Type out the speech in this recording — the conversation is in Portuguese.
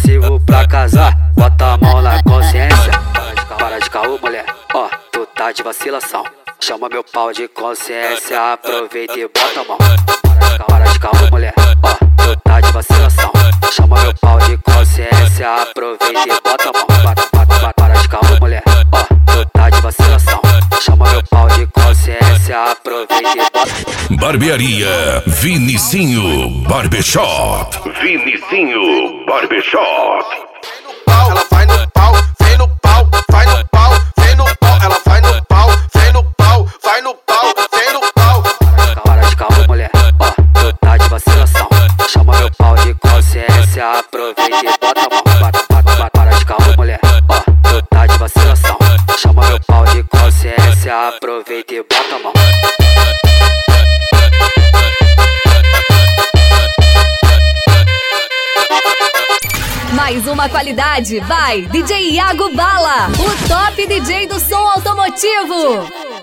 possível pra casar, bota a mão na consciência. Para de caô, mulher, ó, tu tá de vacilação. Chama meu pau de consciência, aproveita e bota a mão. Para de caô, mulher, ó, tu tá de vacilação. Chama meu pau de consciência, aproveita e bota a mão. Para de caô, mulher, ó, tu tá de vacilação. Chama meu pau de consciência, aproveita e bota. Barbearia Vinicinho Barbershop. Vinicinho Barbershop. Ela vai no pau, vem no pau, vai no pau, vem no pau. Ela vai no pau, vem no pau, vai no pau, vem no pau. Para de caô, mulher, ó, tu tá de vacilação. Chama meu pau de consciência, aproveita e bota a mão. Para de caô, mulher, ó, tu tá de vacilação. Chama meu pau de consciência, aproveita e bota a mão. Mais uma qualidade, vai DJ Iago Bala, o top DJ do som automotivo.